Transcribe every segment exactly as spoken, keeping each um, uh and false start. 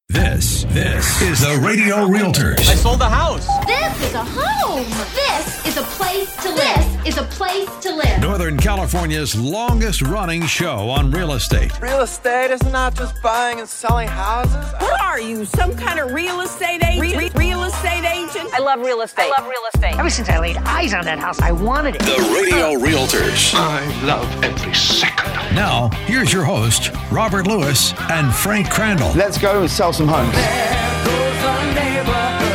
This, this is the Radio Realtors. I sold the house. This is a home. This is a place to live. This is a place to live. Northern California's longest running show on real estate. Real estate is not just buying and selling houses. What are you, some kind of real estate agent? Re- re- real estate agent? I love real estate. I love real estate. Ever since I laid eyes on that house, I wanted it. The Radio Realtors. I love every second. Now, here's your host, Robert Lewis and Frank Crandall. Let's go and sell some homes. There goes our neighborhood.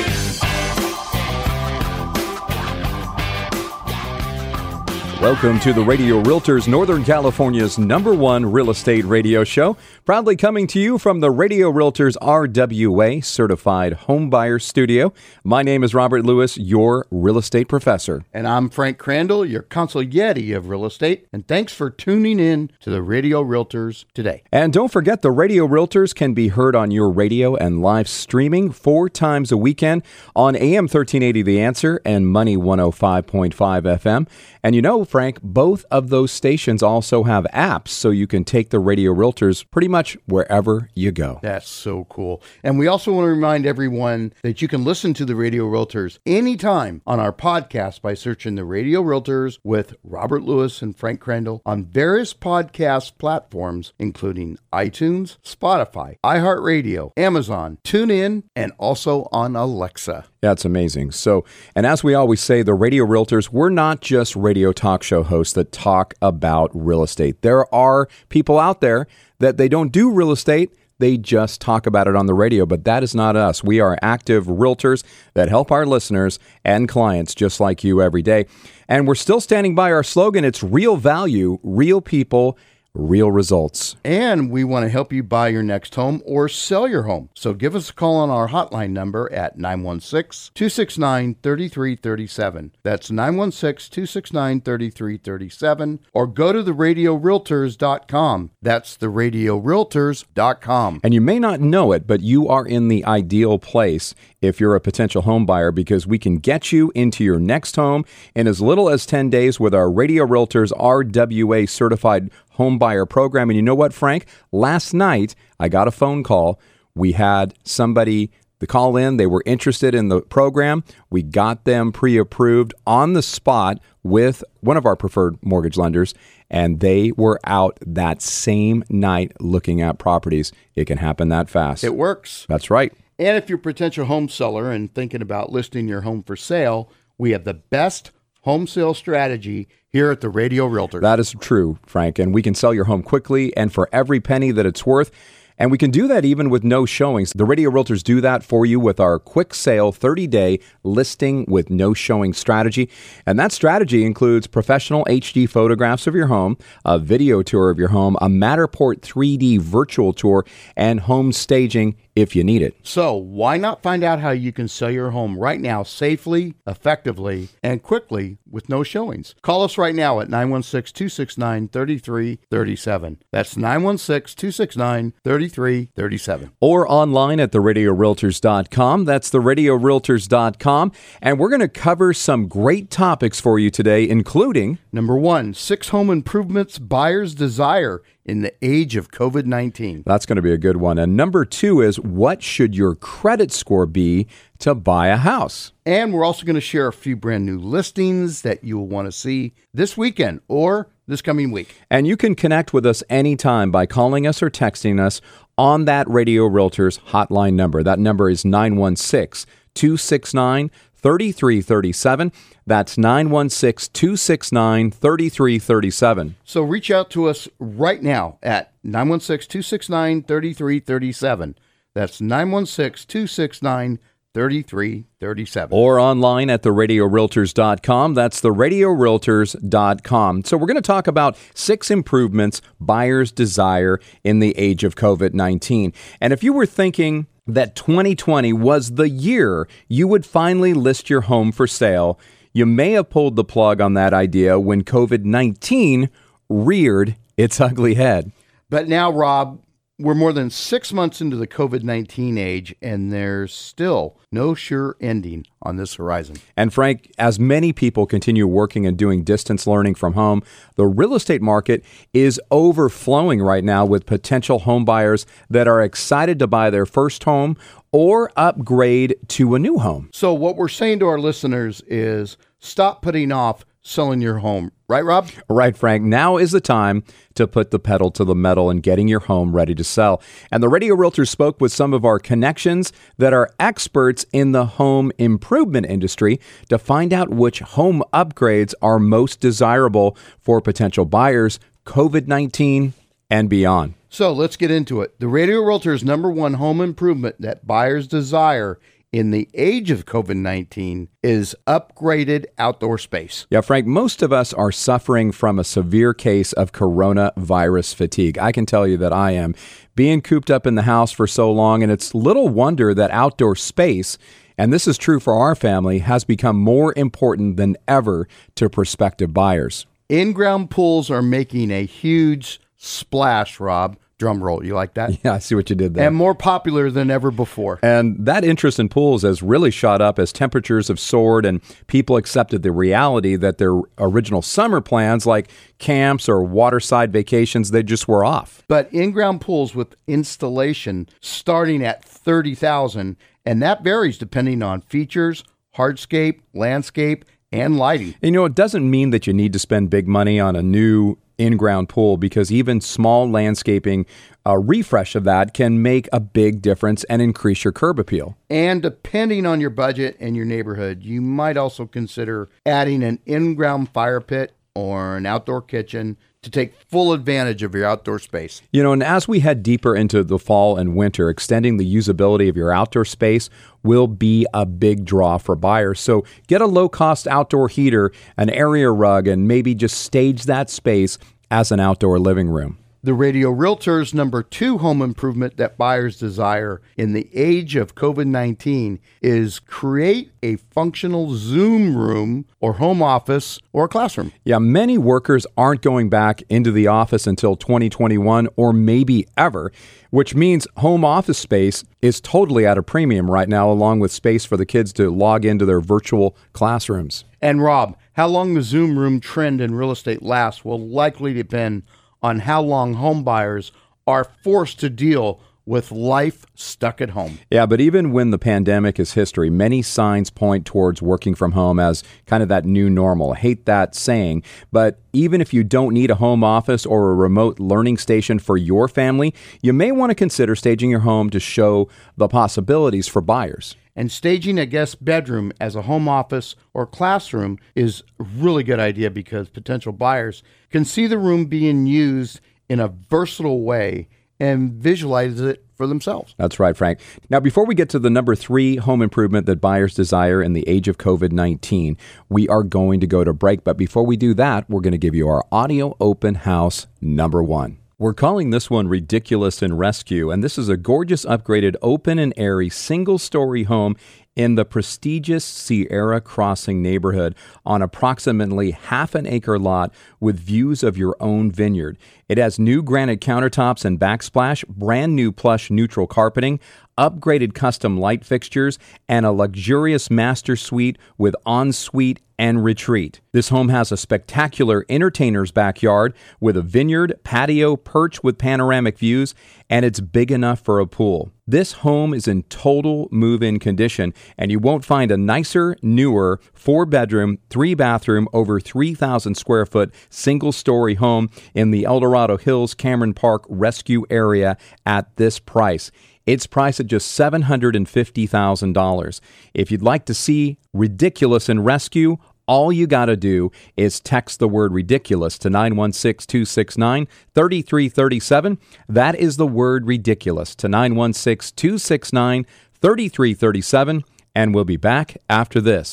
Welcome to the Radio Realtors, Northern California's number one real estate radio show. Proudly coming to you from the Radio Realtors R W A Certified Home Buyer Studio. My name is Robert Lewis, your real estate professor. And I'm Frank Crandall, your consigliere of real estate. And thanks for tuning in to the Radio Realtors today. And don't forget, the Radio Realtors can be heard on your radio and live streaming four times a weekend on A M thirteen eighty The Answer and Money one oh five point five F M. And you know, Frank, both of those stations also have apps, so you can take the Radio Realtors pretty much wherever you go. That's so cool. And we also want to remind everyone that you can listen to the Radio Realtors anytime on our podcast by searching the Radio Realtors with Robert Lewis and Frank Crandall on various podcast platforms, including iTunes, Spotify, iHeartRadio, Amazon, TuneIn, and also on Alexa. Yeah, it's amazing. So, and as we always say, the Radio Realtors, we're not just radio talk show hosts that talk about real estate. There are people out there that they don't do real estate. They just talk about it on the radio, but that is not us. We are active realtors that help our listeners and clients just like you every day. And we're still standing by our slogan. It's real value, real people, real results. And we want to help you buy your next home or sell your home. So give us a call on our hotline number at nine one six, two six nine, three three three seven. That's nine one six, two six nine, three three three seven. Or go to the radio realtors dot com. That's the radio realtors dot com. And you may not know it, but you are in the ideal place if you're a potential home buyer, because we can get you into your next home in as little as ten days with our Radio Realtors R W A Certified Home Buyer Program. And you know what, Frank? Last night, I got a phone call. We had somebody to call in. They were interested in the program. We got them pre-approved on the spot with one of our preferred mortgage lenders, and they were out that same night looking at properties. It can happen that fast. It works. That's right. And if you're a potential home seller and thinking about listing your home for sale, we have the best home sale strategy here at the Radio Realtors. That is true, Frank, and we can sell your home quickly and for every penny that it's worth. And we can do that even with no showings. The Radio Realtors do that for you with our quick sale thirty-day listing with no showing strategy. And that strategy includes professional H D photographs of your home, a video tour of your home, a Matterport three D virtual tour, and home staging if you need it. So why not find out how you can sell your home right now safely, effectively, and quickly with no showings? Call us right now at nine one six, two six nine, three three three seven. That's nine one six, two six nine, three three three seven. Or online at the radio realtors dot com. That's the radio realtors dot com. And we're going to cover some great topics for you today, including... Number one, six home improvements buyers desire in the age of COVID nineteen. That's going to be a good one. And number two is, what should your credit score be to buy a house? And we're also going to share a few brand new listings that you'll want to see this weekend or this coming week. And you can connect with us anytime by calling us or texting us on that Radio Realtors hotline number. That number is nine one six, two six nine, three three three seven. That's nine one six, two six nine, three three three seven. So reach out to us right now at nine one six, two six nine, three three three seven. That's nine one six, two six nine, three three three seven. Or online at the radio realtors dot com. That's the radio realtors dot com. So we're going to talk about six improvements buyers desire in the age of COVID nineteen. And if you were thinking that twenty twenty was the year you would finally list your home for sale, you may have pulled the plug on that idea when COVID nineteen reared its ugly head. But now, Rob, we're more than six months into the COVID nineteen age, and there's still no sure ending on this horizon. And Frank, as many people continue working and doing distance learning from home, the real estate market is overflowing right now with potential home buyers that are excited to buy their first home or upgrade to a new home. So what we're saying to our listeners is stop putting off selling your home. Right, Rob? Right, Frank. Now is the time to put the pedal to the metal and getting your home ready to sell. And the Radio Realtors spoke with some of our connections that are experts in the home improvement industry to find out which home upgrades are most desirable for potential buyers, COVID nineteen and beyond. So let's get into it. The Radio Realtors' number one home improvement that buyers desire in the age of COVID nineteen is upgraded outdoor space. Yeah, Frank, most of us are suffering from a severe case of coronavirus fatigue. I can tell you that I am. Being cooped up in the house for so long, and it's little wonder that outdoor space, and this is true for our family, has become more important than ever to prospective buyers. In-ground pools are making a huge splash, Rob. Drum roll. You like that? Yeah, I see what you did there. And more popular than ever before. And that interest in pools has really shot up as temperatures have soared and people accepted the reality that their original summer plans like camps or waterside vacations, they just were off. But in-ground pools with installation starting at thirty thousand dollars, and that varies depending on features, hardscape, landscape, and lighting. You know, it doesn't mean that you need to spend big money on a new in-ground pool, because even small landscaping, a refresh of that can make a big difference and increase your curb appeal. And depending on your budget and your neighborhood, you might also consider adding an in-ground fire pit or an outdoor kitchen to take full advantage of your outdoor space. You know, and as we head deeper into the fall and winter, extending the usability of your outdoor space will be a big draw for buyers. So get a low-cost outdoor heater, an area rug, and maybe just stage that space as an outdoor living room. The Radio Realtors' number two home improvement that buyers desire in the age of COVID nineteen is create a functional Zoom room or home office or classroom. Yeah, many workers aren't going back into the office until twenty twenty-one or maybe ever, which means home office space is totally at a premium right now, along with space for the kids to log into their virtual classrooms. And Rob, how long the Zoom room trend in real estate lasts will likely depend on how long home buyers are forced to deal with life stuck at home. Yeah, but even when the pandemic is history, many signs point towards working from home as kind of that new normal. I hate that saying, but even if you don't need a home office or a remote learning station for your family, you may want to consider staging your home to show the possibilities for buyers. And staging a guest bedroom as a home office or classroom is a really good idea because potential buyers can see the room being used in a versatile way and visualize it for themselves. That's right, Frank. Now, before we get to the number three home improvement that buyers desire in the age of COVID nineteen, we are going to go to break. But before we do that, we're going to give you our audio open house number one. We're calling this one Ridiculous in Rescue, and this is a gorgeous upgraded open and airy single-story home in the prestigious Sierra Crossing neighborhood on approximately half an acre lot with views of your own vineyard. It has new granite countertops and backsplash, brand new plush neutral carpeting, upgraded custom light fixtures, and a luxurious master suite with ensuite and retreat. This home has a spectacular entertainer's backyard with a vineyard, patio, perch with panoramic views, and it's big enough for a pool. This home is in total move-in condition, and you won't find a nicer, newer, four-bedroom, three-bathroom, over three thousand square foot single-story home in the El Dorado Hills Cameron Park Rescue area at this price. It's priced at just seven hundred fifty thousand dollars. If you'd like to see Ridiculous in Rescue, all you got to do is text the word ridiculous to nine one six, two six nine, three three three seven. That is the word ridiculous to nine one six, two six nine, three three three seven. And we'll be back after this.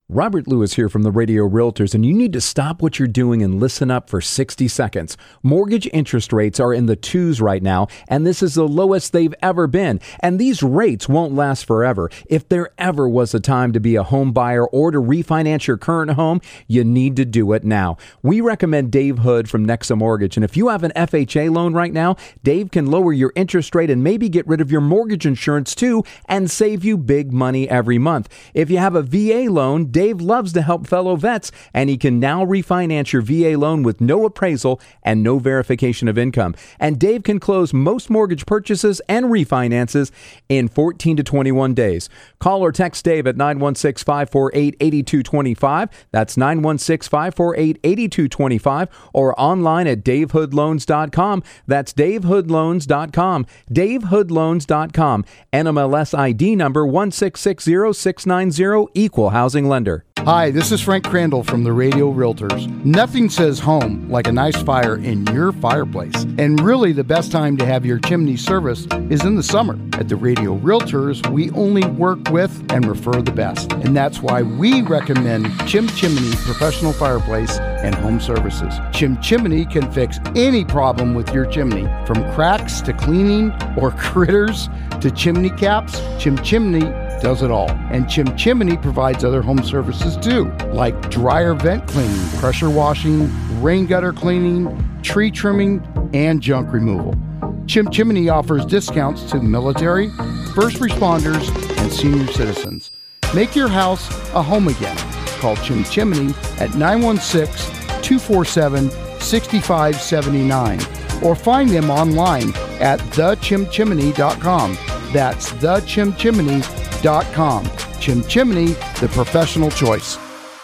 Robert Lewis here from the Radio Realtors, and you need to stop what you're doing and listen up for sixty seconds. Mortgage interest rates are in the twos right now, and this is the lowest they've ever been. And these rates won't last forever. If there ever was a time to be a home buyer or to refinance your current home, you need to do it now. We recommend Dave Hood from Nexa Mortgage, and if you have an F H A loan right now, Dave can lower your interest rate and maybe get rid of your mortgage insurance too and save you big money every month. If you have a V A loan, Dave loves to help fellow vets, and he can now refinance your V A loan with no appraisal and no verification of income. And Dave can close most mortgage purchases and refinances in fourteen to twenty-one days. Call or text Dave at nine one six, five four eight, eight two two five. That's nine one six, five four eight, eight two two five, or online at dave hood loans dot com. That's dave hood loans dot com. dave hood loans dot com. N M L S I D number one six six zero six nine zero, Equal Housing Lender. Hi, this is Frank Crandall from the Radio Realtors. Nothing says home like a nice fire in your fireplace. And really the best time to have your chimney serviced is in the summer. At the Radio Realtors, we only work with and refer the best. And that's why we recommend Chim Chimney Professional Fireplace and Home Services. Chim Chimney can fix any problem with your chimney, from cracks to cleaning or critters to chimney caps. Chim Chimney does it all. And Chim Chimney provides other home services too, like dryer vent cleaning, pressure washing, rain gutter cleaning, tree trimming, and junk removal. Chim Chimney offers discounts to military, first responders, and senior citizens. Make your house a home again. Call Chim Chimney at nine one six, two four seven, six five seven nine or find them online at the chim chimney dot com. That's the chim chimney dot com. Chim Chimney, the professional choice.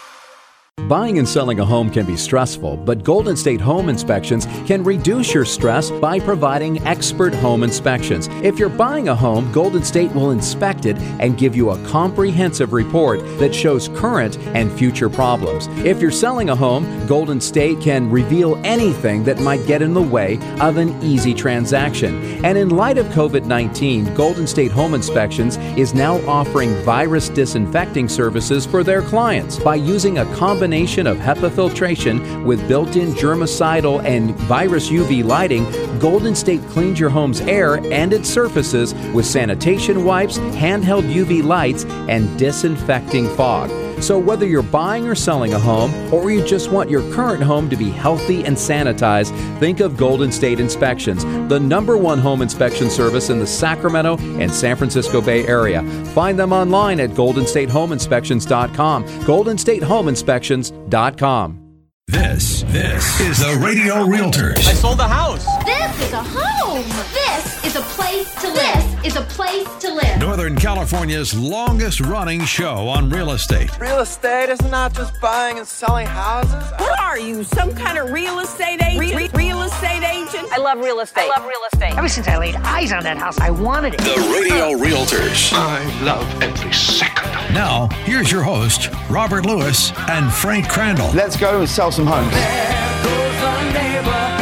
Buying and selling a home can be stressful, but Golden State Home Inspections can reduce your stress by providing expert home inspections. If you're buying a home, Golden State will inspect it and give you a comprehensive report that shows current and future problems. If you're selling a home, Golden State can reveal anything that might get in the way of an easy transaction. And in light of covid nineteen, Golden State Home Inspections is now offering virus disinfecting services for their clients. By using a combination of HEPA filtration with built-in germicidal and virus U V lighting, Golden State cleans your home's air and its surfaces with sanitation wipes, handheld U V lights, and disinfecting fog. So whether you're buying or selling a home, or you just want your current home to be healthy and sanitized, think of Golden State Inspections, the number one home inspection service in the Sacramento and San Francisco Bay Area. Find them online at golden state home inspections dot com. golden state home inspections dot com. This, this is the Radio Realtors. I sold the house. This is a home. This is a place to live. This is a place to live. Northern California's longest running show on real estate. Real estate is not just buying and selling houses. What are you, some kind of real estate agent? Re- real estate agent? I love real estate. I love real estate. Ever since I laid eyes on that house, I wanted it. The Radio Realtors. I love every second. Now, here's your host, Robert Lewis and Frank Crandall. Let's go and sell some homes. There goes the neighborhood.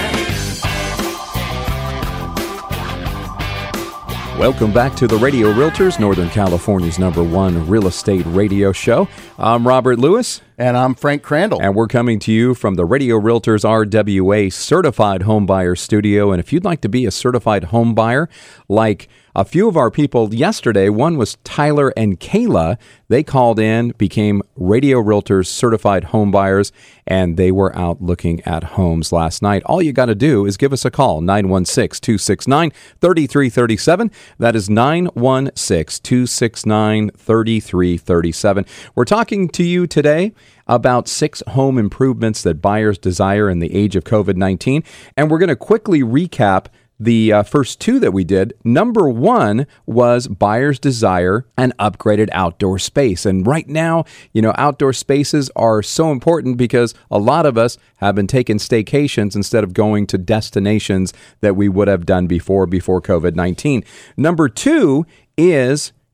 Welcome back to the Radio Realtors, Northern California's number one real estate radio show. I'm Robert Lewis. And I'm Frank Crandall. And we're coming to you from the Radio Realtors R W A Certified Home Buyer Studio. And if you'd like to be a certified home buyer, like a few of our people yesterday, one was Tyler and Kayla. They called in, became Radio Realtors certified home buyers, and they were out looking at homes last night. All you got to do is give us a call, nine one six, two six nine, three three three seven. That is nine one six, two six nine, three three three seven. We're talking to you today about six home improvements that buyers desire in the age of covid nineteen. And we're going to quickly recap the uh, first two that we did. Number one was buyers desire an upgraded outdoor space. And right now, you know, outdoor spaces are so important because a lot of us have been taking staycations instead of going to destinations that we would have done before, before covid nineteen. Number two is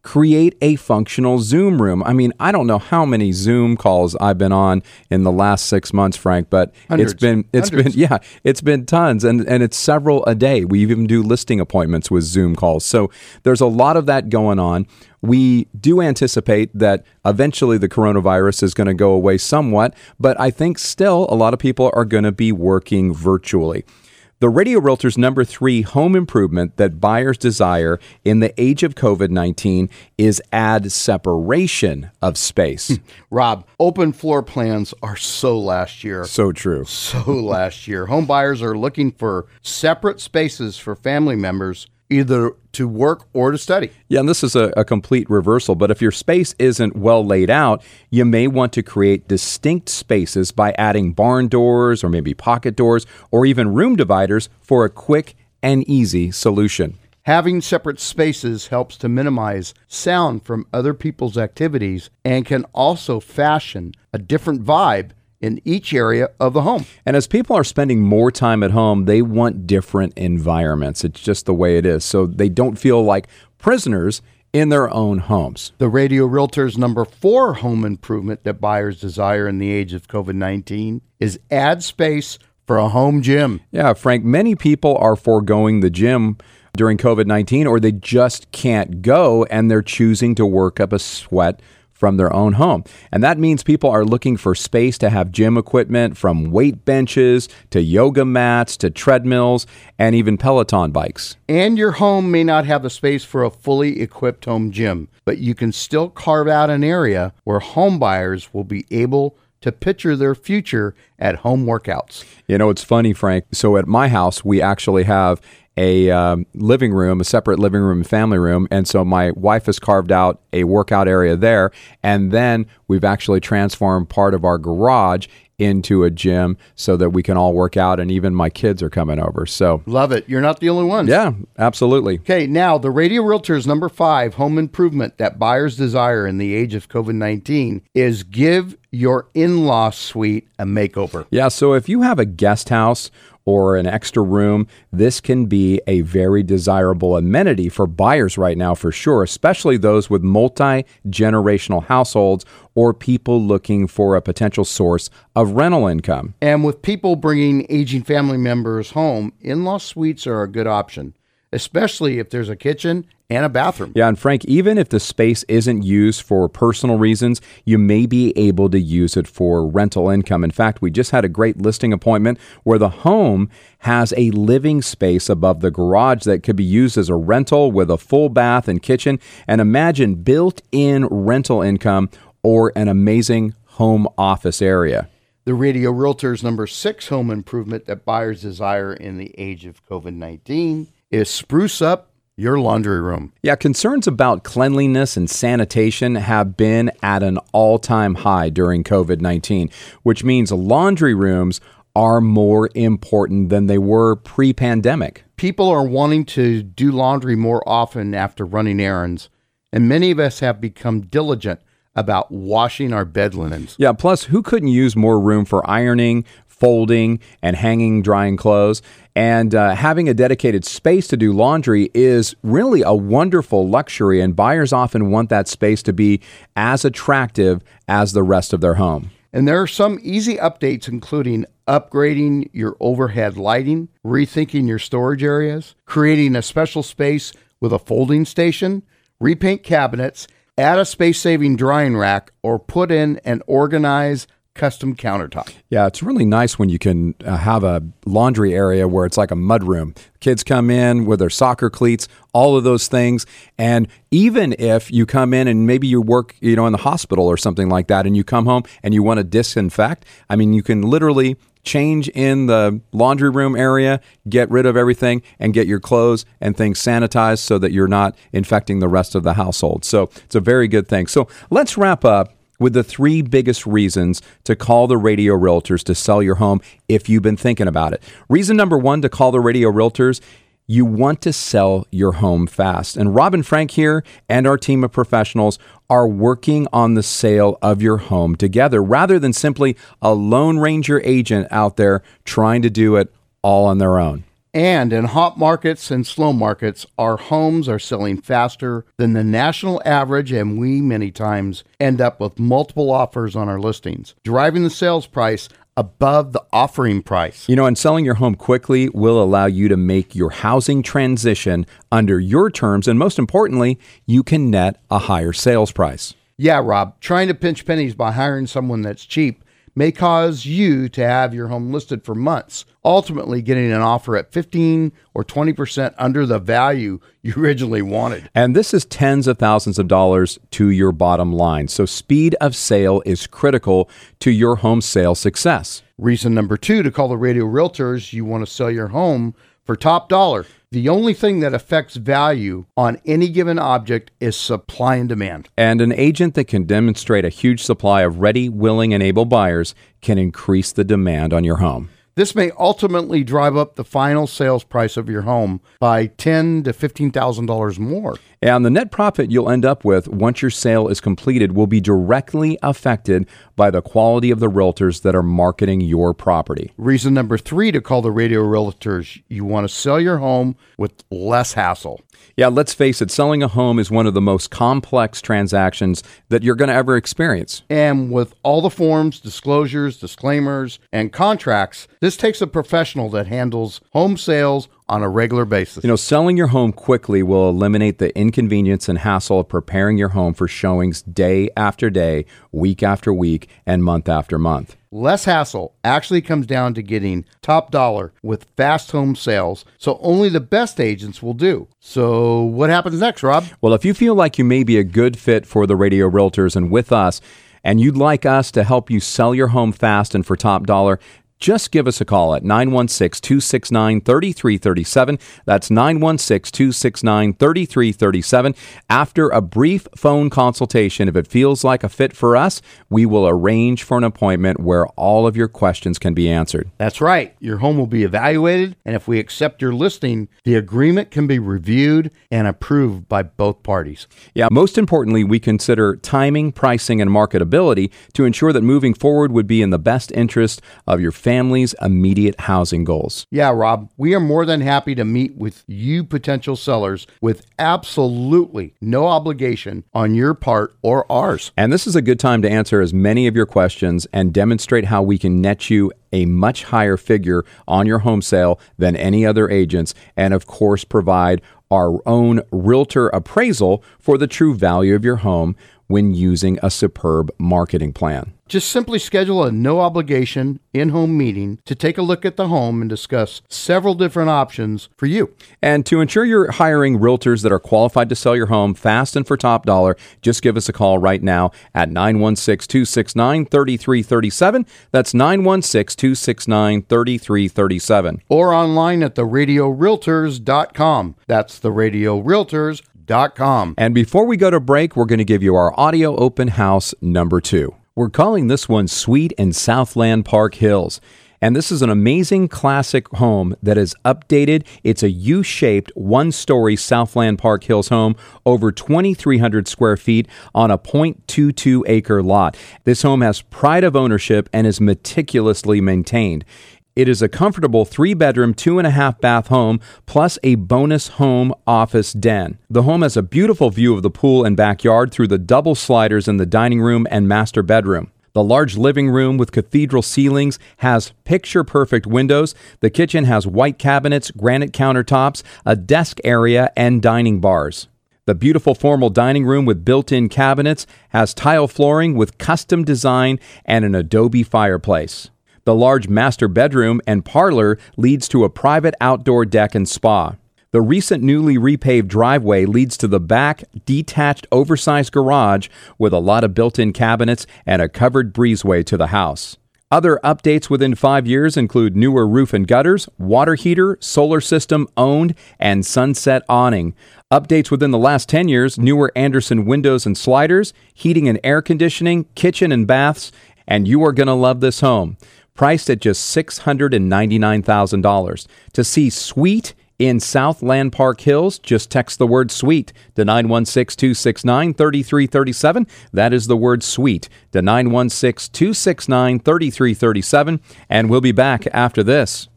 create a functional Zoom room. I mean, I don't know how many Zoom calls I've been on in the last six months, Frank, but Hundreds. it's been it's Hundreds. been yeah, it's been tons, and and it's several a day. We even do listing appointments with Zoom calls. So there's a lot of that going on. We do anticipate that eventually the coronavirus is going to go away somewhat, but I think still a lot of people are going to be working virtually. The Radio Realtors' number three home improvement that buyers desire in the age of COVID nineteen is add separation of space. Rob, open floor plans are so last year. So true. So last year. Home buyers are looking for separate spaces for family members, either to work or to study. Yeah, and this is a, a complete reversal, but if your space isn't well laid out, you may want to create distinct spaces by adding barn doors or maybe pocket doors or even room dividers for a quick and easy solution. Having separate spaces helps to minimize sound from other people's activities and can also fashion a different vibe in each area of the home. And as people are spending more time at home, they want different environments. It's just the way it is. So they don't feel like prisoners in their own homes. The Radio Realtors' number four home improvement that buyers desire in the age of COVID nineteen is add space for a home gym. Yeah, Frank, many people are foregoing the gym during COVID nineteen, or they just can't go and they're choosing to work up a sweat from their own home. And that means people are looking for space to have gym equipment, from weight benches to yoga mats to treadmills and even Peloton bikes. And your home may not have the space for a fully equipped home gym, but you can still carve out an area where home buyers will be able to picture their future at home workouts. You know, it's funny, Frank. So at my house, we actually have a um, living room, a separate living room and family room. And so my wife has carved out a workout area there. And then we've actually transformed part of our garage into a gym so that we can all work out, and even my kids are coming over. So love it. You're not the only one. Yeah, absolutely. Okay, now the Radio Realtors' number five home improvement that buyers desire in the age of COVID nineteen is give your in-law suite a makeover. Yeah, so if you have a guest house or an extra room, this can be a very desirable amenity for buyers right now, for sure, especially those with multi-generational households or people looking for a potential source of rental income. And with people bringing aging family members home, in-law suites are a good option, especially if there's a kitchen and a bathroom. Yeah, and Frank, even if the space isn't used for personal reasons, you may be able to use it for rental income. In fact, we just had a great listing appointment where the home has a living space above the garage that could be used as a rental with a full bath and kitchen. And imagine built-in rental income or an amazing home office area. The Radio Realtors' number six home improvement that buyers desire in the age of COVID nineteen is spruce up your laundry room. Yeah, concerns about cleanliness and sanitation have been at an all-time high during COVID nineteen, which means laundry rooms are more important than they were pre-pandemic. People are wanting to do laundry more often after running errands, and many of us have become diligent about washing our bed linens. Yeah, plus, who couldn't use more room for ironing, folding, and hanging drying clothes? And uh, having a dedicated space to do laundry is really a wonderful luxury, and buyers often want that space to be as attractive as the rest of their home. And there are some easy updates, including upgrading your overhead lighting, rethinking your storage areas, creating a special space with a folding station, repaint cabinets, add a space-saving drying rack, or put in an organized custom countertop. Yeah, it's really nice when you can uh, have a laundry area where it's like a mud room. Kids come in with their soccer cleats, all of those things. And even if you come in and maybe you work, you know, in the hospital or something like that, and you come home and you want to disinfect, I mean, you can literally change in the laundry room area, get rid of everything, and get your clothes and things sanitized so that you're not infecting the rest of the household. So it's a very good thing. So let's wrap up with the three biggest reasons to call the Radio Realtors to sell your home if you've been thinking about it. Reason number one to call the Radio Realtors: you want to sell your home fast. And Rob and Frank here and our team of professionals are working on the sale of your home together rather than simply a Lone Ranger agent out there trying to do it all on their own. And in hot markets and slow markets, our homes are selling faster than the national average, and we many times end up with multiple offers on our listings, driving the sales price above the offering price. You know, and selling your home quickly will allow you to make your housing transition under your terms, and most importantly, you can net a higher sales price. Yeah, Rob, trying to pinch pennies by hiring someone that's cheap may cause you to have your home listed for months, ultimately getting an offer at fifteen or twenty percent under the value you originally wanted. And this is tens of thousands of dollars to your bottom line. So speed of sale is critical to your home sale success. Reason number two to call the Radio Realtors: you want to sell your home for top dollar. The only thing that affects value on any given object is supply and demand. And an agent that can demonstrate a huge supply of ready, willing, and able buyers can increase the demand on your home. This may ultimately drive up the final sales price of your home by ten thousand to fifteen thousand dollars more. And the net profit you'll end up with once your sale is completed will be directly affected by the quality of the realtors that are marketing your property. Reason number three to call the Radio Realtors: you want to sell your home with less hassle. Yeah, let's face it, selling a home is one of the most complex transactions that you're going to ever experience. And with all the forms, disclosures, disclaimers, and contracts, this takes a professional that handles home sales on a regular basis. You know, selling your home quickly will eliminate the inconvenience and hassle of preparing your home for showings day after day, week after week, and month after month. Less hassle actually comes down to getting top dollar with fast home sales, so only the best agents will do. So what happens next, Rob? Well, if you feel like you may be a good fit for the Radio Realtors and with us, and you'd like us to help you sell your home fast and for top dollar, just give us a call at nine one six, two six nine, three three three seven. That's nine one six, two six nine, three three three seven. After a brief phone consultation, if it feels like a fit for us, we will arrange for an appointment where all of your questions can be answered. That's right. Your home will be evaluated, and if we accept your listing, the agreement can be reviewed and approved by both parties. Yeah, most importantly, we consider timing, pricing, and marketability to ensure that moving forward would be in the best interest of your family. Family's immediate housing goals. Yeah, Rob, we are more than happy to meet with you potential sellers with absolutely no obligation on your part or ours. And this is a good time to answer as many of your questions and demonstrate how we can net you a much higher figure on your home sale than any other agents, and of course provide our own realtor appraisal for the true value of your home when using a superb marketing plan. Just simply schedule a no-obligation in-home meeting to take a look at the home and discuss several different options for you. And to ensure you're hiring realtors that are qualified to sell your home fast and for top dollar, just give us a call right now at nine one six, two six nine, three three three seven. That's nine one six, two six nine, three three three seven. Or online at the radio realtors dot com. That's the radio realtors dot com. And before we go to break, we're going to give you our audio open house number two. We're calling this one Sweet in Southland Park Hills. And this is an amazing classic home that is updated. It's a U-shaped one-story Southland Park Hills home over twenty-three hundred square feet on a zero point two two acre lot. This home has pride of ownership and is meticulously maintained. It is a comfortable three-bedroom, two-and-a-half-bath home, plus a bonus home office den. The home has a beautiful view of the pool and backyard through the double sliders in the dining room and master bedroom. The large living room with cathedral ceilings has picture-perfect windows. The kitchen has white cabinets, granite countertops, a desk area, and dining bars. The beautiful formal dining room with built-in cabinets has tile flooring with custom design and an adobe fireplace. The large master bedroom and parlor leads to a private outdoor deck and spa. The recent newly repaved driveway leads to the back detached oversized garage with a lot of built-in cabinets and a covered breezeway to the house. Other updates within five years include newer roof and gutters, water heater, solar system owned, and sunset awning. Updates within the last ten years, newer Anderson windows and sliders, heating and air conditioning, kitchen and baths, and you are going to love this home. Priced at just six hundred ninety-nine thousand dollars. To see Sweet in Southland Park Hills, just text the word SWEET to nine one six, two six nine, three three three seven. That is the word SWEET to nine one six, two six nine, three three three seven. And we'll be back after this.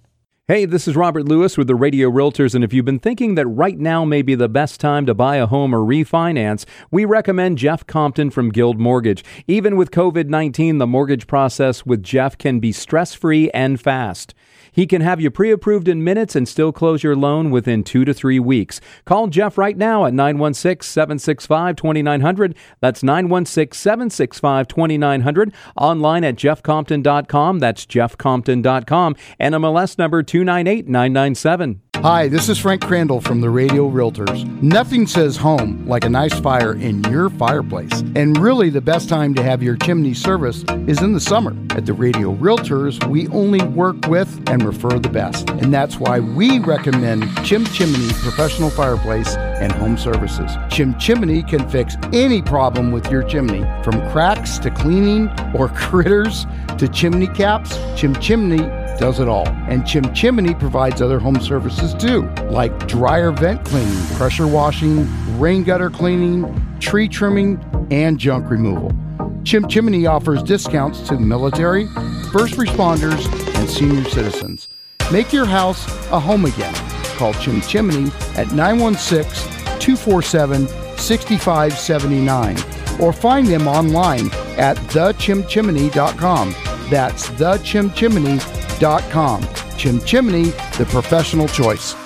Hey, this is Robert Lewis with the Radio Realtors, and if you've been thinking that right now may be the best time to buy a home or refinance, we recommend Jeff Compton from Guild Mortgage. Even with covid nineteen, the mortgage process with Jeff can be stress-free and fast. He can have you pre-approved in minutes and still close your loan within two to three weeks. Call Jeff right now at nine one six, seven six five, two nine zero zero. That's nine one six, seven six five, two nine zero zero. Online at jeff compton dot com. That's jeff compton dot com. And M L S number two nine eight nine nine seven. Hi, this is Frank Crandall from the Radio Realtors. Nothing says home like a nice fire in your fireplace. And really the best time to have your chimney serviced is in the summer. At the Radio Realtors, we only work with and refer the best. And that's why we recommend Chim Chimney Professional Fireplace and Home Services. Chim Chimney can fix any problem with your chimney, from cracks to cleaning or critters to chimney caps. Chim Chimney does it all. And Chim Chimney provides other home services too, like dryer vent cleaning, pressure washing, rain gutter cleaning, tree trimming, and junk removal. Chim Chimney offers discounts to the military, first responders, and senior citizens. Make your house a home again. Call Chim Chimney at nine one six, two four seven, six five seven nine or find them online at the chim chimney dot com. That's the chim chimney dot com. Chim Chimney, the professional choice.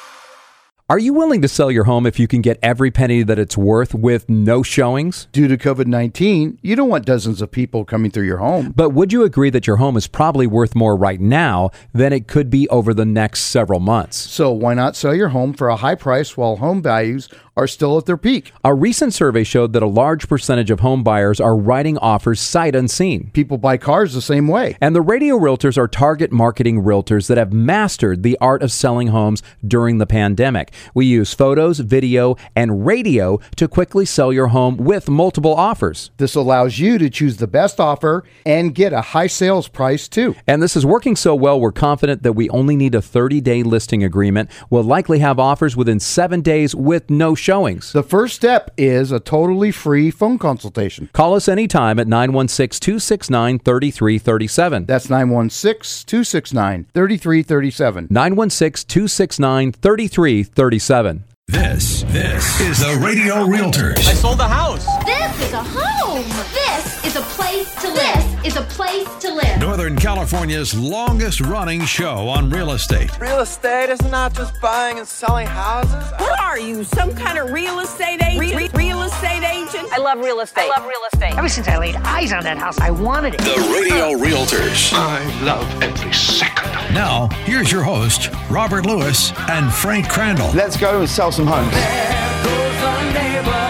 Are you willing to sell your home if you can get every penny that it's worth with no showings? Due to covid nineteen, you don't want dozens of people coming through your home. But would you agree that your home is probably worth more right now than it could be over the next several months? So why not sell your home for a high price while home values are still at their peak? A recent survey showed that a large percentage of home buyers are writing offers sight unseen. People buy cars the same way. And the Radio Realtors are target marketing realtors that have mastered the art of selling homes during the pandemic. We use photos, video, and radio to quickly sell your home with multiple offers. This allows you to choose the best offer and get a high sales price too. And this is working so well, we're confident that we only need a thirty-day listing agreement. We'll likely have offers within seven days with no showings. The first step is a totally free phone consultation. Call us anytime at nine one six, two six nine, three three three seven. That's nine one six, two six nine, three three three seven. nine one six, two six nine, three three three seven. This, this is the Radio Realtors. I sold the house. This is a home. This is a place to live. This is a place to live. Northern California's longest running show on real estate. Real estate is not just buying and selling houses. What are you, some kind of real estate agent? Re- re- real estate agent? I love real estate. I love real estate. Ever since I laid eyes on that house, I wanted it. The Radio Realtors. I love every second. Now, here's your host, Robert Lewis and Frank Crandall. Let's go and sell some homes. There goes the neighborhood.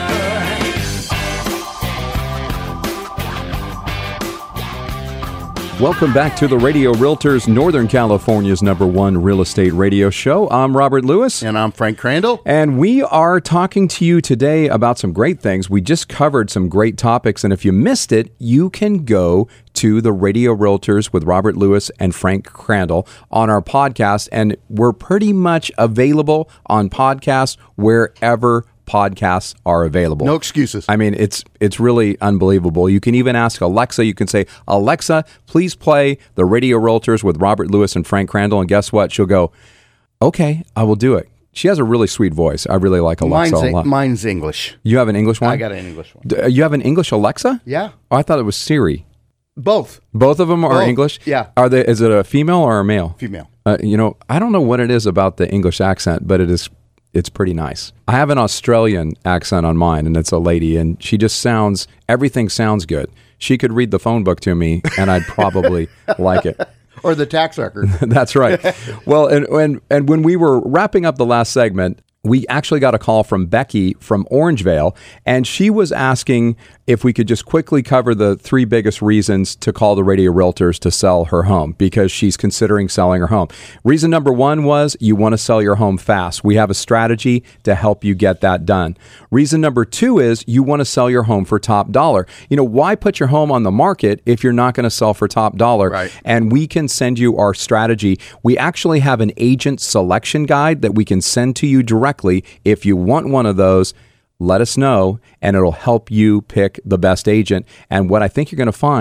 Welcome back to the Radio Realtors, Northern California's number one real estate radio show. I'm Robert Lewis. And I'm Frank Crandall. And we are talking to you today about some great things. We just covered some great topics. And if you missed it, you can go to the Radio Realtors with Robert Lewis and Frank Crandall on our podcast. And we're pretty much available on podcasts wherever podcasts are available. No excuses. I mean, it's it's really unbelievable. You can even ask Alexa. You can say, Alexa, please play the Radio Realtors with Robert Lewis and Frank Crandall. And guess what? She'll go, okay, I will do it. She has a really sweet voice. I really like Alexa mine's, a lot. Mine's English. You have an English one? I got an English one. D- you have an English Alexa? Yeah. Oh, I thought it was Siri. Both. Both of them are Both. English? Yeah. Are they? Is it a female or a male? Female. Uh, you know, I don't know what it is about the English accent, but it is it's pretty nice. I have an Australian accent on mine, and it's a lady, and she just sounds, everything sounds good. She could read the phone book to me, and I'd probably like it. Or the tax record. That's right. Well, and, and and when we were wrapping up the last segment, we actually got a call from Becky from Orangevale, and she was asking if we could just quickly cover the three biggest reasons to call the Radio Realtors to sell her home, because she's considering selling her home. Reason number one was you want to sell your home fast. We have a strategy to help you get that done. Reason number two is you want to sell your home for top dollar. You know, why put your home on the market if you're not going to sell for top dollar? Right. And we can send you our strategy. We actually have an agent selection guide that we can send to you directly. If you want one of those, let us know, and it'll help you pick the best agent. And what I think you're going to find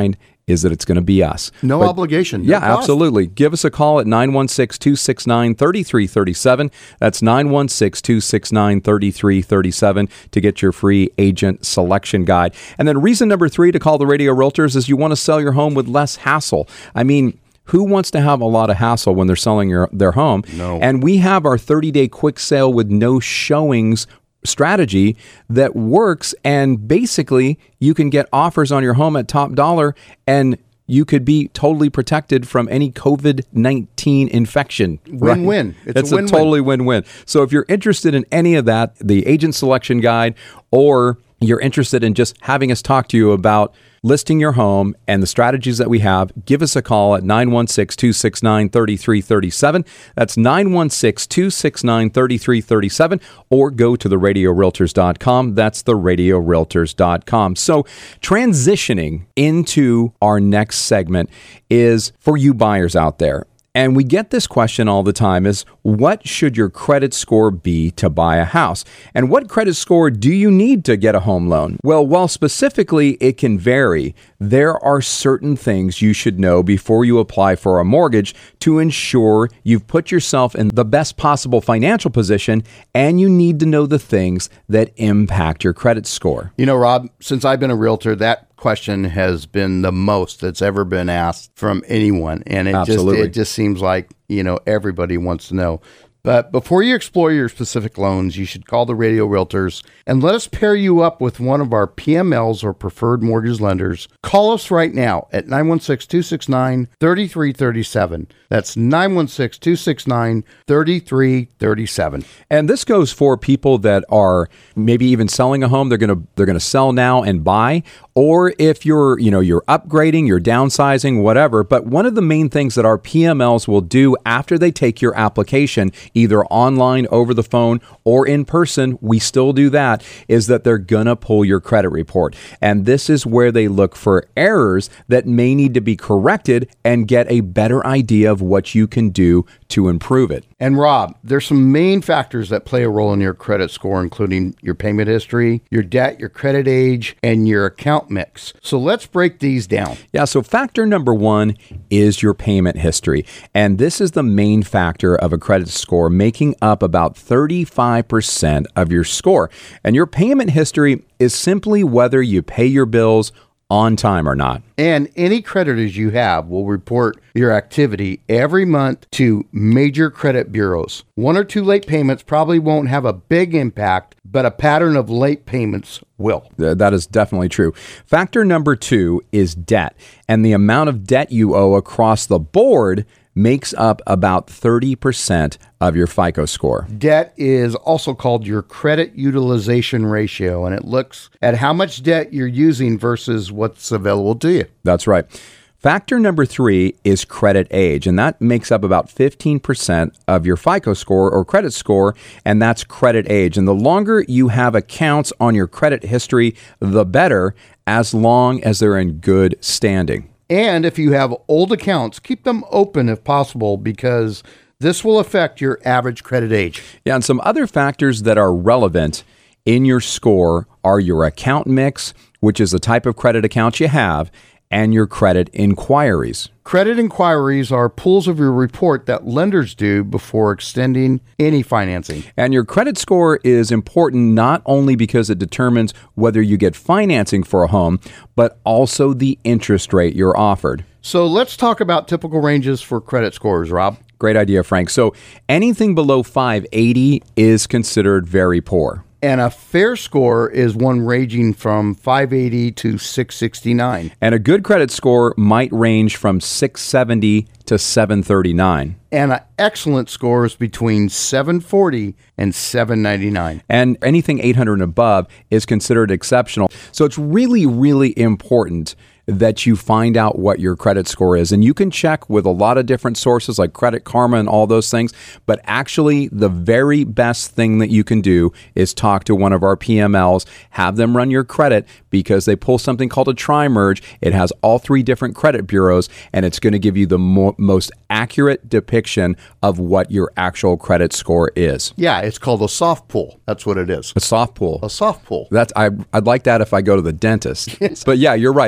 is that it's going to be us. No But- obligation. no Yeah, cost. absolutely. Give us a call at nine one six, two six nine, three three three seven. That's nine one six, two six nine, three three three seven to get your free agent selection guide. And then reason number three to call the Radio Realtors is you want to sell your home with less hassle. I mean, who wants to have a lot of hassle when they're selling your, their home? No. And we have our thirty-day quick sale with no showings strategy that works, and basically you can get offers on your home at top dollar, and you could be totally protected from any covid nineteen infection. right? Win-win. It's a It's win-win. a totally win-win. So if you're interested in any of that, the agent selection guide, or you're interested in just having us talk to you about listing your home and the strategies that we have, give us a call at nine one six, two six nine, three three three seven. That's nine one six, two six nine, three three three seven, or go to the radio realtors dot com. That's the radio realtors dot com. So transitioning into our next segment is for you buyers out there. And we get this question all the time is, what should your credit score be to buy a house? And what credit score do you need to get a home loan? Well, while specifically it can vary, there are certain things you should know before you apply for a mortgage to ensure you've put yourself in the best possible financial position, and you need to know the things that impact your credit score. You know, Rob, since I've been a realtor, that question has been the most that's ever been asked from anyone. And it Absolutely. just it just seems like, you know, everybody wants to know. But before you explore your specific loans, you should call the Radio Realtors and let us pair you up with one of our P M Ls or preferred mortgage lenders. Call us right now at nine one six, two six nine, three three three seven. That's nine one six, two six nine, three three three seven. And this goes for people that are maybe even selling a home. They're going to they're going to sell now and buy, or if you're, you know, you're upgrading, you're downsizing, whatever. But one of the main things that our P M Ls will do after they take your application, either online, over the phone, or in person, we still do that, is that they're going to pull your credit report. And this is where they look for errors that may need to be corrected and get a better idea of what you can do to improve it. And Rob, there's some main factors that play a role in your credit score, including your payment history, your debt, your credit age, and your account mix. So let's break these down. Yeah, so factor number one is your payment history. And this is the main factor of a credit score, making up about thirty-five percent of your score. And your payment history is simply whether you pay your bills on time or not. And any creditors you have will report your activity every month to major credit bureaus. One or two late payments probably won't have a big impact, but a pattern of late payments will. Th- That is definitely true. Factor number two is debt. And the amount of debt you owe across the board makes up about thirty percent of your FICO score. Debt is also called your credit utilization ratio, and it looks at how much debt you're using versus what's available to you. That's right. Factor number three is credit age, and that makes up about fifteen percent of your FICO score or credit score, and that's credit age. And the longer you have accounts on your credit history, the better, as long as they're in good standing. And if you have old accounts, keep them open if possible, because this will affect your average credit age. Yeah, and some other factors that are relevant in your score are your account mix, which is the type of credit account you have, and your credit inquiries. Credit inquiries are pools of your report that lenders do before extending any financing. And your credit score is important not only because it determines whether you get financing for a home, but also the interest rate you're offered. So let's talk about typical ranges for credit scores, Rob. Great idea, Frank. So anything below five eighty is considered very poor. And a fair score is one ranging from five eighty to six sixty-nine. And a good credit score might range from six seventy to seven thirty-nine. And an excellent score is between seven forty and seven ninety-nine. And anything eight hundred and above is considered exceptional. So it's really, really important that you find out what your credit score is. And you can check with a lot of different sources like Credit Karma and all those things. But actually, the very best thing that you can do is talk to one of our P M Ls, have them run your credit, because they pull something called a tri-merge. It has all three different credit bureaus, and it's going to give you the mo- most accurate depiction of what your actual credit score is. Yeah, it's called a soft pull. That's what it is. A soft pull. A soft pull. That's I, I'd like that if I go to the dentist. But yeah, you're right. It's a soft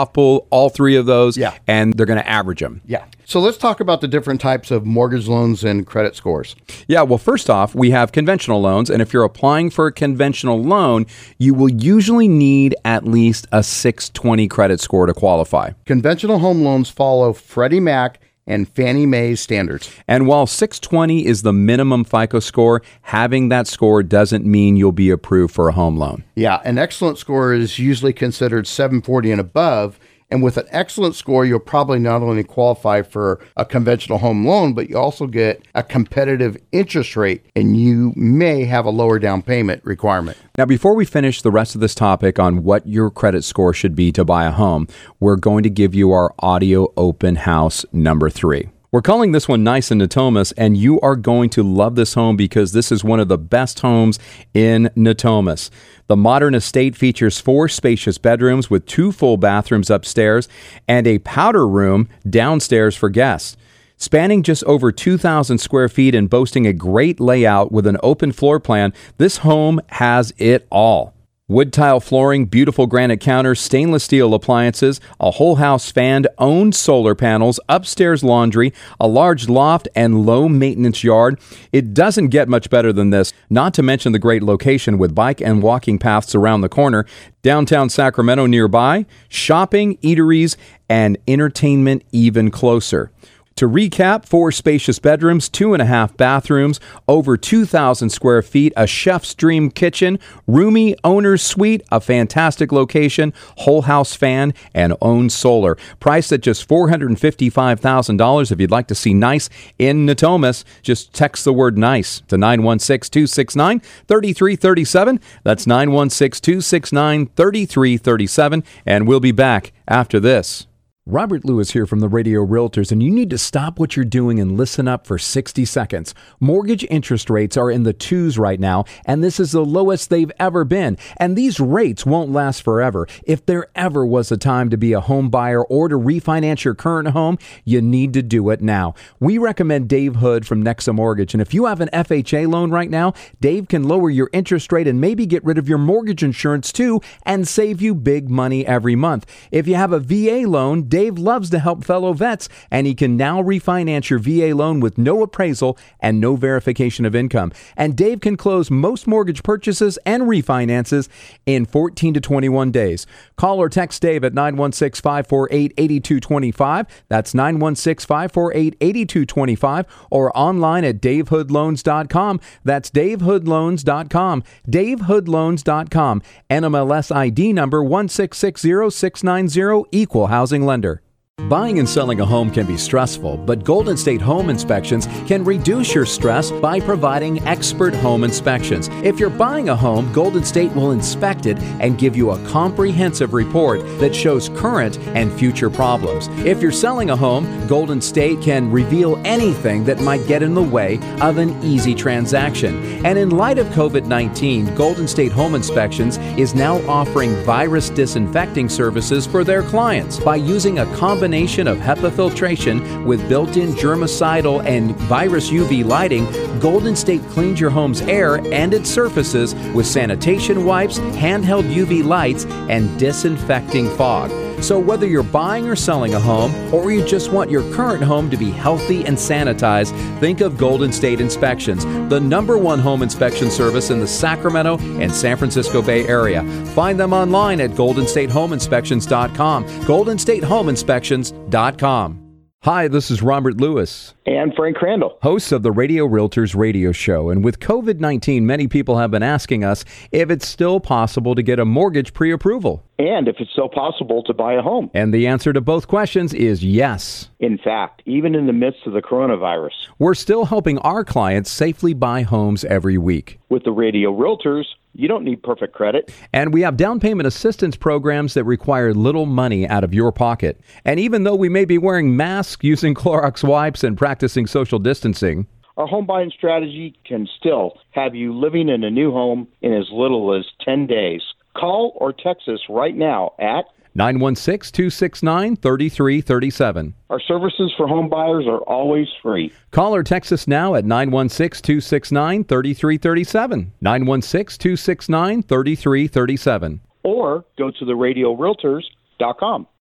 soft pull all three of those, Yeah. and they're going to average them. Yeah. So let's talk about the different types of mortgage loans and credit scores. Yeah, well, first off, we have conventional loans, and if you're applying for a conventional loan, you will usually need at least a six twenty credit score to qualify. Conventional home loans follow Freddie Mac and Fannie Mae's standards. And while six twenty is the minimum FICO score, having that score doesn't mean you'll be approved for a home loan. Yeah, an excellent score is usually considered seven forty and above. And with an excellent score, you'll probably not only qualify for a conventional home loan, but you also get a competitive interest rate, and you may have a lower down payment requirement. Now, before we finish the rest of this topic on what your credit score should be to buy a home, we're going to give you our audio open house number three. We're calling this one Nice in Natomas, and you are going to love this home because this is one of the best homes in Natomas. The modern estate features four spacious bedrooms with two full bathrooms upstairs and a powder room downstairs for guests. Spanning just over two thousand square feet and boasting a great layout with an open floor plan, this home has it all. Wood tile flooring, beautiful granite counters, stainless steel appliances, a whole house fan, owned solar panels, upstairs laundry, a large loft, and low maintenance yard. It doesn't get much better than this, not to mention the great location with bike and walking paths around the corner, downtown Sacramento nearby, shopping, eateries, and entertainment even closer. To recap, four spacious bedrooms, two and a half bathrooms, over two thousand square feet, a chef's dream kitchen, roomy owner's suite, a fantastic location, whole house fan, and owned solar. Priced at just four hundred fifty-five thousand dollars. If you'd like to see Nice in Natomas, just text the word NICE to nine one six, two six nine, three three three seven. That's nine one six, two six nine, three three three seven. And we'll be back after this. Robert Lewis here from the Radio Realtors, and you need to stop what you're doing and listen up for sixty seconds. Mortgage interest rates are in the twos right now, and this is the lowest they've ever been. And these rates won't last forever. If there ever was a time to be a home buyer or to refinance your current home, you need to do it now. We recommend Dave Hood from Nexa Mortgage, and if you have an F H A loan right now, Dave can lower your interest rate and maybe get rid of your mortgage insurance too and save you big money every month. If you have a V A loan, Dave loves to help fellow vets, and he can now refinance your V A loan with no appraisal and no verification of income. And Dave can close most mortgage purchases and refinances in fourteen to twenty-one days. Call or text Dave at nine one six, five four eight, eight two two five. That's nine one six, five four eight, eight two two five, or online at dave hood loans dot com. That's dave hood loans dot com. dave hood loans dot com. N M L S I D number one six six zero six nine zero, Equal Housing Lender. Buying and selling a home can be stressful, but Golden State Home Inspections can reduce your stress by providing expert home inspections. If you're buying a home, Golden State will inspect it and give you a comprehensive report that shows current and future problems. If you're selling a home, Golden State can reveal anything that might get in the way of an easy transaction. And in light of covid nineteen, Golden State Home Inspections is now offering virus disinfecting services for their clients by using a combination of HEPA filtration with built-in germicidal and virus U V lighting. Golden State cleans your home's air and its surfaces with sanitation wipes, handheld U V lights, and disinfecting fog. So whether you're buying or selling a home, or you just want your current home to be healthy and sanitized, think of Golden State Inspections, the number one home inspection service in the Sacramento and San Francisco Bay Area. Find them online at golden state home inspections dot com, golden state home inspections dot com. Hi, this is Robert Lewis. And Frank Crandall. Hosts of the Radio Realtors radio show. And with covid nineteen, many people have been asking us if it's still possible to get a mortgage pre-approval. And if it's still possible to buy a home. And the answer to both questions is yes. In fact, even in the midst of the coronavirus, we're still helping our clients safely buy homes every week. With the Radio Realtors, you don't need perfect credit. And we have down payment assistance programs that require little money out of your pocket. And even though we may be wearing masks, using Clorox wipes, and practicing social distancing, our home buying strategy can still have you living in a new home in as little as ten days. Call or text us right now at nine one six, two six nine, three three three seven. Our services for home buyers are always free. Call or text us now at nine one six, two six nine, three three three seven. nine one six, two six nine, three three three seven. Or go to the radio realtors dot com.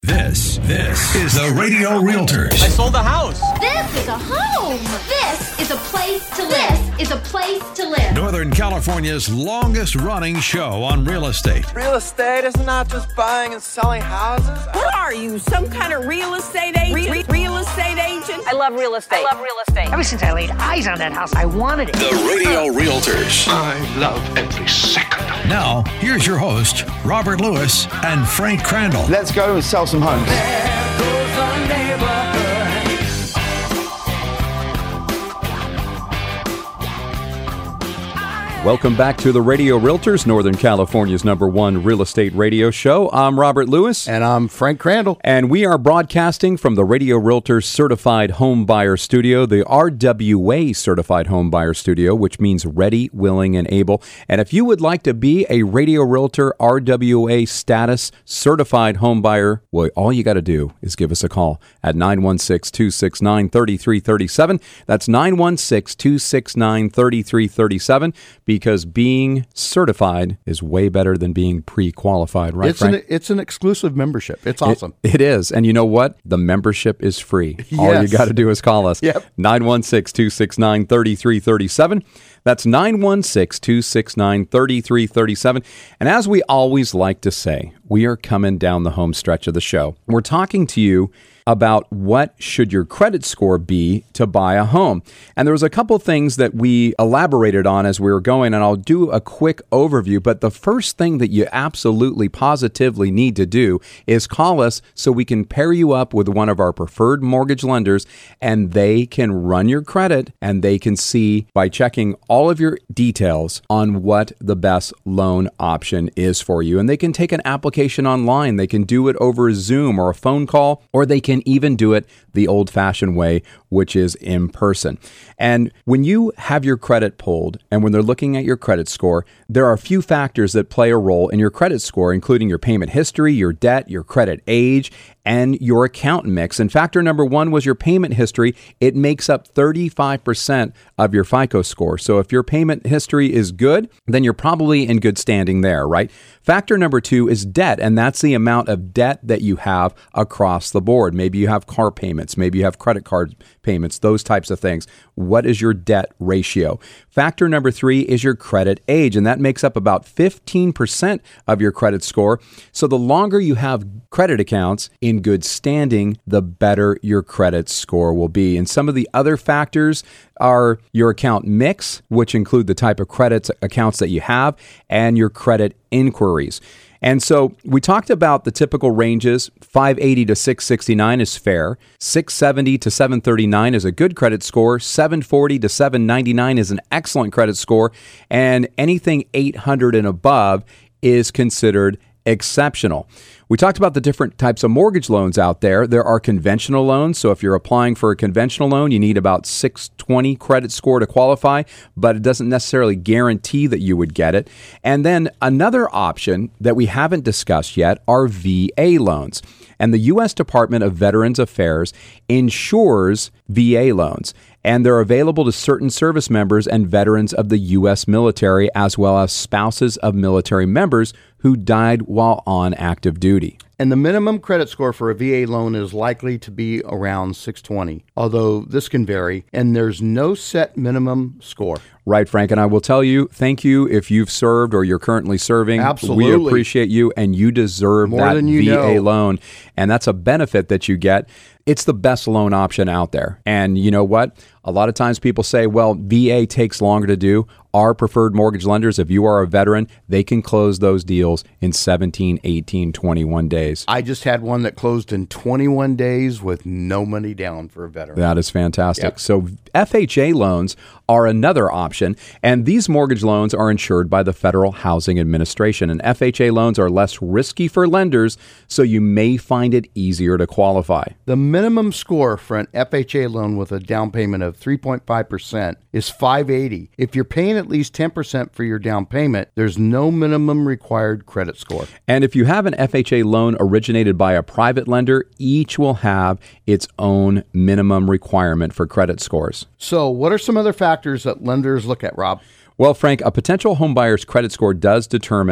This, this is the Radio Realtors. I sold the house. This is a home. This is a place to live. This is a place to live. Northern California's longest running show on real estate. Real estate is not just buying and selling houses. What are you, some kind of real estate agent? Re- re- real estate agent? I love real estate. I love real estate. Ever since I laid eyes on that house, I wanted it. The Radio Realtors. I love every second. Now, here's your host, Robert Lewis and Frank Crandall. Let's go and sell some homes. There goes the neighborhood. Welcome back to the Radio Realtors, Northern California's number one real estate radio show. I'm Robert Lewis. And I'm Frank Crandall. And we are broadcasting from the Radio Realtors Certified Home Buyer Studio, the R W A Certified Home Buyer Studio, which means ready, willing, and able. And if you would like to be a Radio Realtor R W A status certified home buyer, well, all you got to do is give us a call at nine one six, two six nine, three three three seven. That's nine one six, two six nine, three three three seven. Because being certified is way better than being pre-qualified, right, it's Frank? An, it's an exclusive membership. It's awesome. It, it is. And you know what? The membership is free. Yes. All you got to do is call us. Yep. nine one six, two six nine, three three three seven. That's nine one six, two six nine, three three three seven. And as we always like to say, we are coming down the home stretch of the show. We're talking to you about what should your credit score be to buy a home. And there was a couple things that we elaborated on as we were going, and I'll do a quick overview. But the first thing that you absolutely positively need to do is call us so we can pair you up with one of our preferred mortgage lenders, and they can run your credit and they can see by checking all of your details on what the best loan option is for you. And they can take an application online. They can do it over Zoom or a phone call, or they can even do it the old-fashioned way, which is in person. And when you have your credit pulled and when they're looking at your credit score, there are a few factors that play a role in your credit score, including your payment history, your debt, your credit age, and your account mix. And factor number one was your payment history. It makes up thirty-five percent of your FICO score. So if your payment history is good, then you're probably in good standing there, right? Factor number two is debt, and that's the amount of debt that you have across the board. Maybe you have car payments, maybe you have credit card payments, those types of things. What is your debt ratio? Factor number three is your credit age, and that makes up about fifteen percent of your credit score. So the longer you have credit accounts in good standing, the better your credit score will be. And some of the other factors are your account mix, which include the type of credits accounts that you have, and your credit inquiries. And so we talked about the typical ranges. five eighty to six sixty-nine is fair. six seventy to seven thirty-nine is a good credit score. seven forty to seven ninety-nine is an excellent credit score. And anything eight hundred and above is considered exceptional. We talked about the different types of mortgage loans out there. There are conventional loans. So if you're applying for a conventional loan, you need about six twenty credit score to qualify, but it doesn't necessarily guarantee that you would get it. And then another option that we haven't discussed yet are V A loans. And the U S Department of Veterans Affairs insures V A loans. And they're available to certain service members and veterans of the U S military, as well as spouses of military members who died while on active duty. And the minimum credit score for a V A loan is likely to be around six twenty, although this can vary, and there's no set minimum score. Right, Frank, and I will tell you, thank you if you've served or you're currently serving. Absolutely. We appreciate you, and you deserve More that than you V A know. loan, and that's a benefit that you get. It's the best loan option out there. And you know what? A lot of times people say, well, V A takes longer to do. Our preferred mortgage lenders, if you are a veteran, they can close those deals in seventeen, eighteen, twenty-one days. I just had one that closed in twenty-one days with no money down for a veteran. That is fantastic. Yep. So F H A loans are another option, and these mortgage loans are insured by the Federal Housing Administration. And F H A loans are less risky for lenders, so you may find it easier to qualify. The minimum score for an F H A loan with a down payment of three point five percent is five eighty. If you're paying at least ten percent for your down payment, there's no minimum required credit score. And if you have an F H A loan originated by a private lender, each will have its own minimum requirement for credit scores. So what are some other factors that lenders look at, Rob? Well, Frank, a potential homebuyer's credit score does determine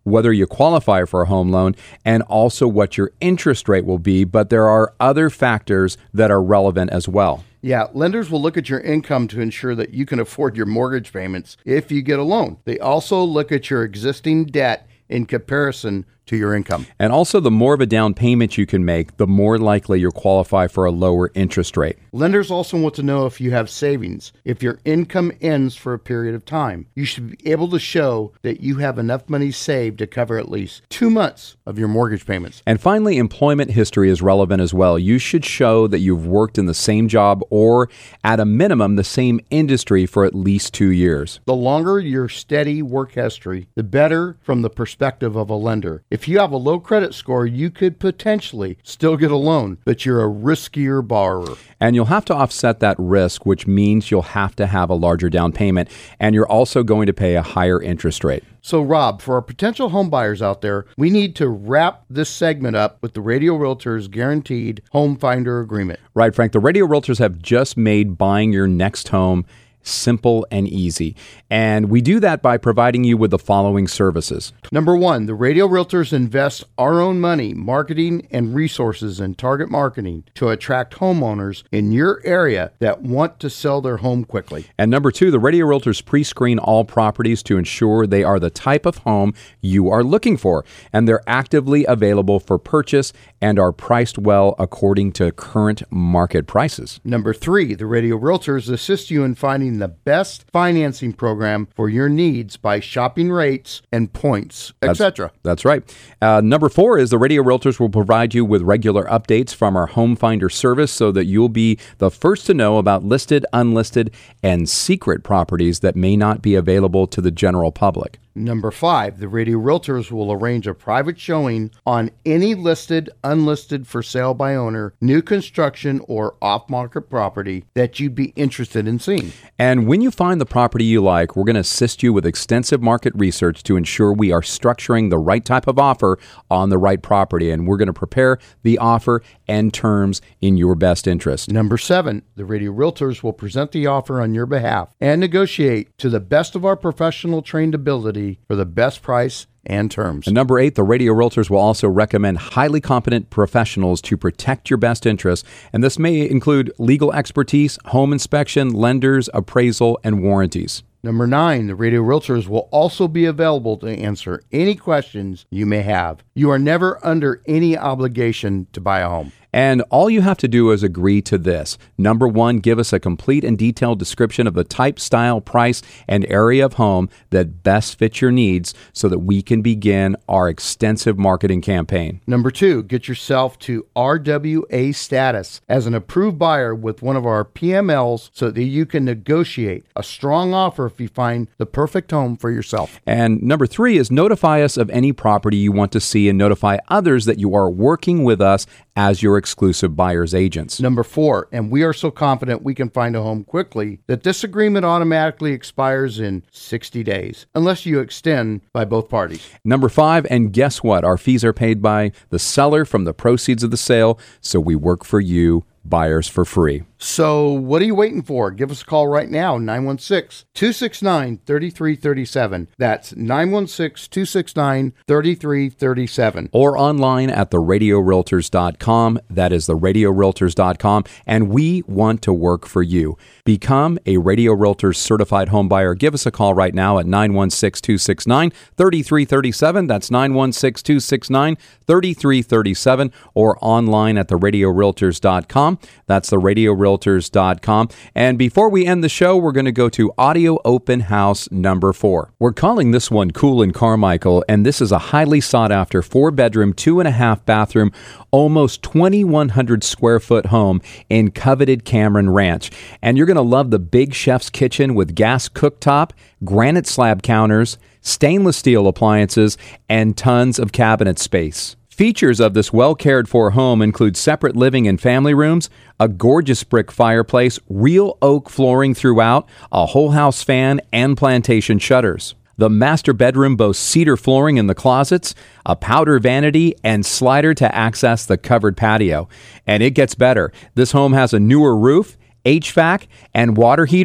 whether you qualify for a home loan, and also what your interest rate will be, but there are other factors that are relevant as well. Yeah, lenders will look at your income to ensure that you can afford your mortgage payments if you get a loan. They also look at your existing debt in comparison to your income. And also, the more of a down payment you can make, the more likely you'll qualify for a lower interest rate. Lenders also want to know if you have savings. If your income ends for a period of time, you should be able to show that you have enough money saved to cover at least two months of your mortgage payments. And finally, employment history is relevant as well. You should show that you've worked in the same job or, at a minimum, the same industry for at least two years. The longer your steady work history, the better from the perspective of a lender. If you have a low credit score, you could potentially still get a loan, but you're a riskier borrower. And you'll have to offset that risk, which means you'll have to have a larger down payment, and you're also going to pay a higher interest rate. So, Rob, for our potential home buyers out there, we need to wrap this segment up with the Radio Realtors Guaranteed Home Finder Agreement. Right, Frank. The Radio Realtors have just made buying your next home simple and easy. And we do that by providing you with the following services. Number one, the Radio Realtors invest our own money, marketing, and resources in target marketing to attract homeowners in your area that want to sell their home quickly. And number two, the Radio Realtors pre-screen all properties to ensure they are the type of home you are looking for. And they're actively available for purchase and are priced well according to current market prices. Number three, the Radio Realtors assist you in finding the best financing program for your needs by shopping rates and points, et cetera. That's, that's right. Uh, number four is the Radio Realtors will provide you with regular updates from our Home Finder service so that you'll be the first to know about listed, unlisted, and secret properties that may not be available to the general public. Number five, the Radio Realtors will arrange a private showing on any listed, unlisted, for sale by owner, new construction, or off-market property that you'd be interested in seeing. And when you find the property you like, we're going to assist you with extensive market research to ensure we are structuring the right type of offer on the right property. And we're going to prepare the offer and terms in your best interest. Number seven, the Radio Realtors will present the offer on your behalf and negotiate to the best of our professional trained ability for the best price and terms. And number eight, the Radio Realtors will also recommend highly competent professionals to protect your best interests. And this may include legal expertise, home inspection, lenders, appraisal, and warranties. Number nine, the Radio Realtors will also be available to answer any questions you may have. You are never under any obligation to buy a home. And all you have to do is agree to this. Number one, give us a complete and detailed description of the type, style, price, and area of home that best fits your needs so that we can begin our extensive marketing campaign. Number two, get yourself to R W A status as an approved buyer with one of our P M Ls so that you can negotiate a strong offer if you find the perfect home for yourself. And number three is notify us of any property you want to see and notify others that you are working with us as your exclusive buyer's agents. Number four, and we are so confident we can find a home quickly that this agreement automatically expires in sixty days, unless you extend by both parties. Number five, and guess what? Our fees are paid by the seller from the proceeds of the sale, so we work for you, buyers, for free. So what are you waiting for? Give us a call right now, nine one six, two six nine, three three three seven. That's nine one six, two six nine, three three three seven. Or online at the radio realtors dot com. That is the radio realtors dot com. And we want to work for you. Become a Radio Realtors certified home buyer. Give us a call right now at nine one six, two six nine, three three three seven. That's nine one six, two six nine, three three three seven. Or online at the radio realtors dot com. That's the radio realtors dot com. And before we end the show, we're going to go to Audio Open House number four. We're calling this one Cool in Carmichael, and this is a highly sought after four bedroom, two and a half bathroom, almost twenty-one hundred square foot home in coveted Cameron Ranch. And you're going to love the big chef's kitchen with gas cooktop, granite slab counters, stainless steel appliances, and tons of cabinet space. Features of this well-cared-for home include separate living and family rooms, a gorgeous brick fireplace, real oak flooring throughout, a whole house fan, and plantation shutters. The master bedroom boasts cedar flooring in the closets, a powder vanity, and slider to access the covered patio. And it gets better. This home has a newer roof, H V A C, and water heater,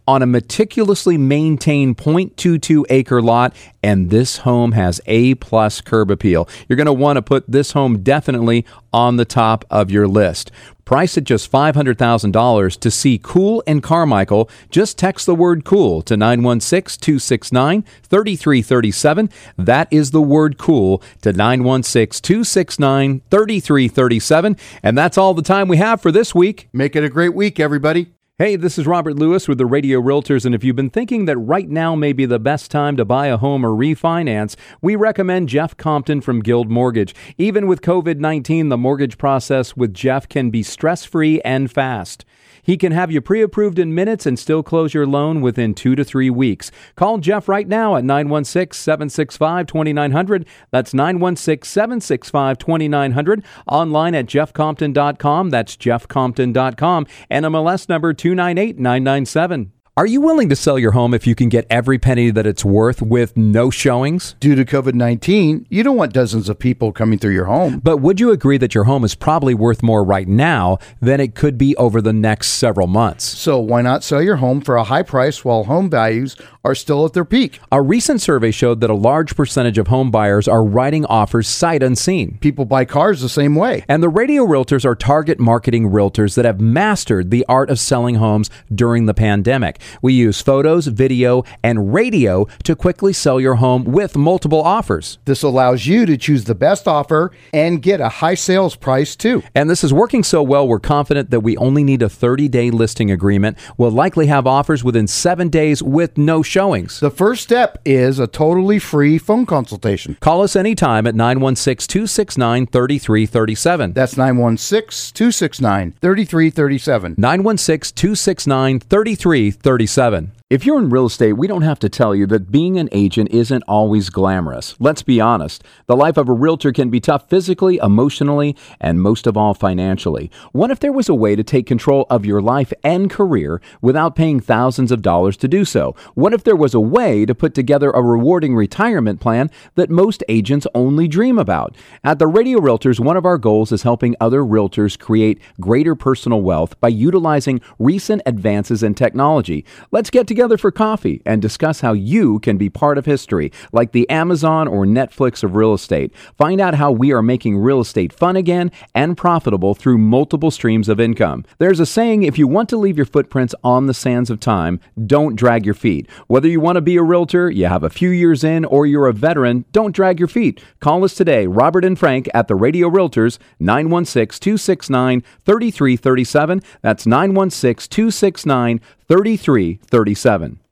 on a meticulously maintained zero point two two acre lot, and this home has A-plus curb appeal. You're going to want to put this home definitely on the top of your list. Priced at just five hundred thousand dollars. To see Cool in Carmichael, just text the word COOL to nine one six, two six nine, three three three seven. That is the word COOL to nine one six, two six nine, three three three seven. And that's all the time we have for this week. Make it a great week, everybody. Hey, this is Robert Lewis with the Radio Realtors, and if you've been thinking that right now may be the best time to buy a home or refinance, we recommend Jeff Compton from Guild Mortgage. Even with covid nineteen, the mortgage process with Jeff can be stress-free and fast. He can have you pre-approved in minutes and still close your loan within two to three weeks. Call Jeff right now at nine one six, seven six five, two nine zero zero. That's nine one six, seven six five, two nine zero zero. Online at jeff compton dot com. That's jeff compton dot com. And M L S number two nine eight nine nine seven. Are you willing to sell your home if you can get every penny that it's worth with no showings? Due to covid nineteen, you don't want dozens of people coming through your home. But would you agree that your home is probably worth more right now than it could be over the next several months? So why not sell your home for a high price while home values are still at their peak? A recent survey showed that a large percentage of home buyers are writing offers sight unseen. People buy cars the same way. And the Radio Realtors are target marketing realtors that have mastered the art of selling homes during the pandemic. We use photos, video, and radio to quickly sell your home with multiple offers. This allows you to choose the best offer and get a high sales price too. And this is working so well, we're confident that we only need a thirty-day listing agreement. We'll likely have offers within seven days with no showings. The first step is a totally free phone consultation. Call us anytime at nine one six, two six nine, three three three seven. That's nine one six, two six nine, three three three seven. nine one six, two six nine, three three three seven. If you're in real estate, we don't have to tell you that being an agent isn't always glamorous. Let's be honest. The life of a realtor can be tough physically, emotionally, and most of all financially. What if there was a way to take control of your life and career without paying thousands of dollars to do so? What if there was a way to put together a rewarding retirement plan that most agents only dream about? At the Radio Realtors, one of our goals is helping other realtors create greater personal wealth by utilizing recent advances in technology. Let's get together for coffee and discuss how you can be part of history, like the Amazon or Netflix of real estate. Find out how we are making real estate fun again and profitable through multiple streams of income. There's a saying, if you want to leave your footprints on the sands of time, don't drag your feet. Whether you want to be a realtor, you have a few years in, or you're a veteran, don't drag your feet. Call us today, Robert and Frank at the Radio Realtors, nine one six, two six nine, three three three seven. That's nine one six, two six nine, three three three seven.